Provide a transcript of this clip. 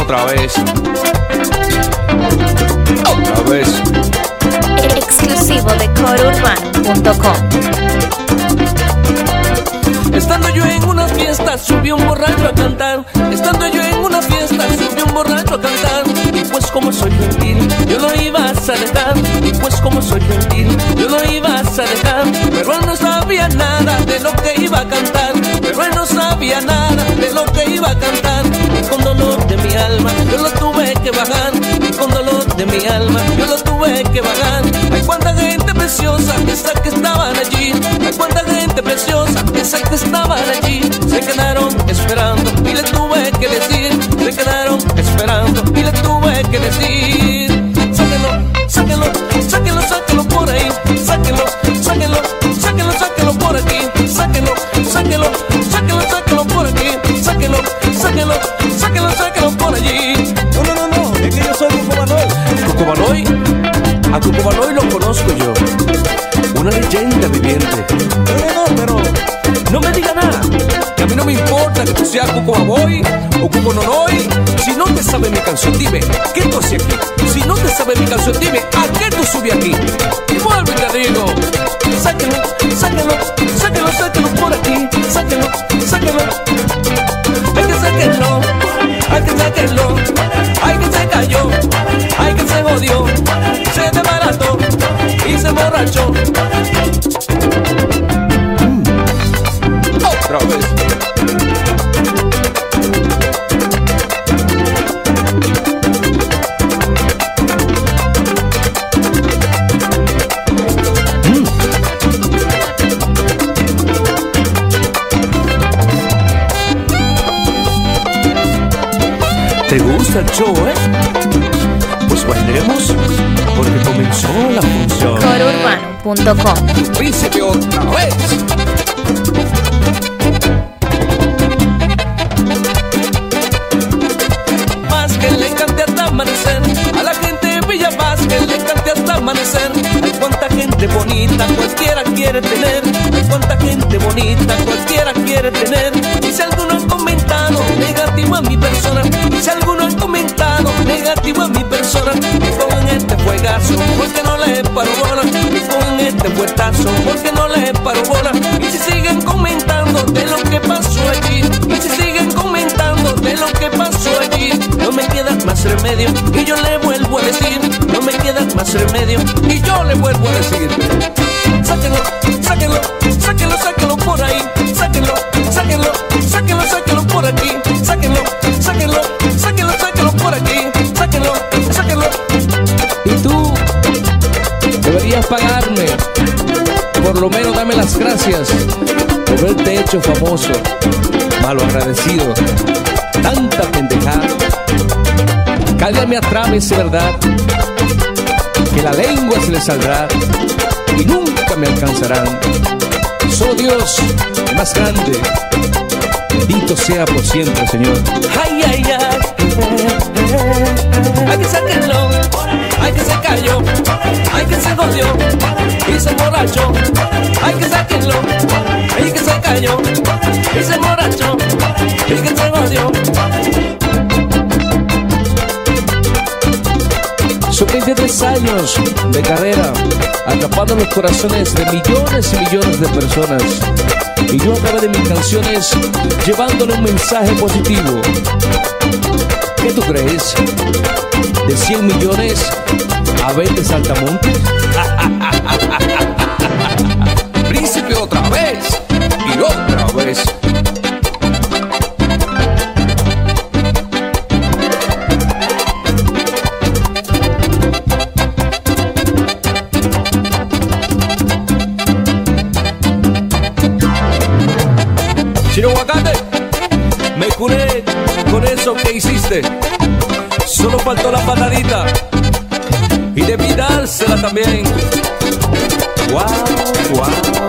otra vez. Otra vez. Exclusivo de corourbano.com. Estando yo en una fiesta, subí un borracho a cantar. Estando yo en una fiesta, subí un borracho a cantar. Y pues como soy gentil, yo lo iba a dejar. Y pues como soy gentil, yo lo iba a dejar. Pero él no sabía nada de lo que iba a cantar. Pero él no sabía nada de lo que iba a cantar. Y con dolor de mi alma, yo lo tuve que bajar. Y con dolor de mi alma, yo lo tuve que bajar. Hay cuánta gente preciosa, esa que estaban allí. Hay cuánta gente preciosa, esa que estaban allí. Se quedaron esperando y les tuve que decir. Se quedaron esperando y les tuve que decir. Sáquenlo, sáquenlo, sáquenlo, sáquenlo por ahí. Sáquenlo, sáquenlo, sáquenlo, sáquenlo por aquí. Sáquenlo, sáquenlo, sáquenlo, sáquenlo por aquí. Sáquenlo, sáquenlo, sáquenlo, sáquenlo por allí. No, es que yo soy Cuco Baloy. ¿Cuco Baloy? A Cuco Baloy lo conozco yo. Una leyenda viviente. No, pero no me diga nada, que a mí no me importa que tú seas Cuco Baloy o Cuco Nonoy. Si no te sabes mi canción, dime, ¿qué tú haces aquí? Si no te sabes mi canción, dime, ¿a qué tú subes aquí? Y vuelve y te digo, sáquenlo, sáquenlo, sáquenlo, sáquenlo por aquí. Sáquenlo, sáquenlo. Hay que sáquenlo, hay que sáquenlo. Hay que se cayó, hay que se jodió. Se desbarató y se emborrachó. Otra vez. ¿Te gusta el show, Pues bailemos, porque comenzó la función. corourbano.com. Príncipe otra vez. Que le cante hasta amanecer, a la gente de Villa Paz que le cante hasta amanecer. Hay cuánta gente bonita cualquiera quiere tener. Hay cuánta gente bonita cualquiera quiere tener. Y si alguno ha comentado negativo a mi persona, y si alguno ha comentado negativo a mi persona, y con este fuegazo porque no le paro bola. Y con este fuetazo porque no le paro bola. Y si siguen comentando de lo que pasó allí, y si siguen comentando de lo que pasó allí, no me queda más remedio y yo le vuelvo a decir. No me queda más remedio y yo le vuelvo a decir. Sáquenlo, sáquenlo, sáquenlo, sáquenlo por ahí. Sáquenlo, sáquenlo, sáquenlo, sáquenlo por aquí. Sáquenlo, sáquenlo, sáquenlo, sáquenlo por aquí. Sáquenlo, sáquenlo. Y tú deberías pagarme, por lo menos dame las gracias por haberte hecho famoso. Malo agradecido, tanta pendejada. Cada día me atraves, verdad, que la lengua se le saldrá y nunca me alcanzarán. Solo Dios, el más grande, bendito sea por siempre, Señor. Ay, ay, ay. Hay que sacarlo, hay que se cayó, hay que se jodió y se emborrachó. Hay que sacarlo, hay que se cayó y se emborrachó y que se jodió. Son 23 años de carrera, atrapando los corazones de millones y millones de personas. Y yo a través de mis canciones, llevándole un mensaje positivo. ¿Qué tú crees? ¿De 100 millones a 20 saltamontes? Príncipe otra vez y otra vez. Chino Aguacate, me curé con eso que hiciste. Solo faltó la patadita y debí dársela también. Wow, wow.